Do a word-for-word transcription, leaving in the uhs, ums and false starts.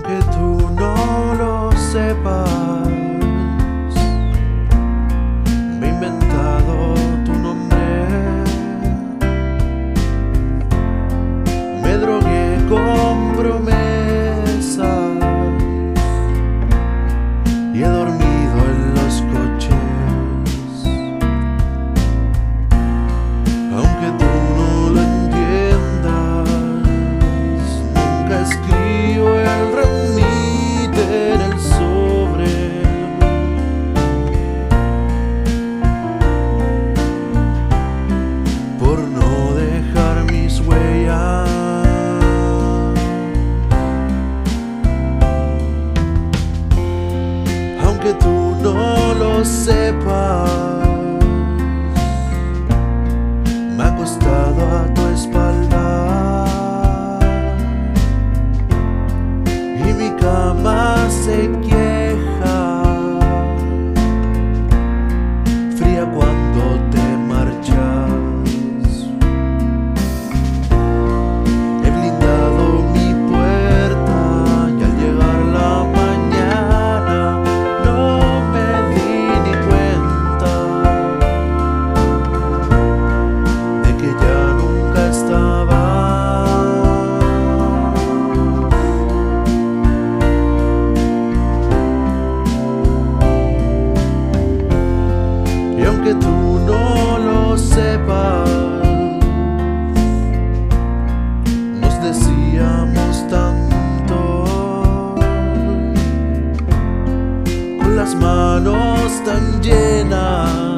aunque tú no lo sepas, me he inventado tu nombre. Me drogué con promesas y he dormido en los coches. Aunque tú no lo entiendas, nunca escribo el remite en el sobre. Por no dejar mis huellas. Aunque tú no lo sepas, me ha acostado a tu espalda y mi cama se queja, fría cuando te marchas. He blindado mi puerta y al llegar la mañana no me di ni cuenta de que ya nunca estaba. Y aunque tú no lo sepas, nos decíamos tanto, con las manos tan llenas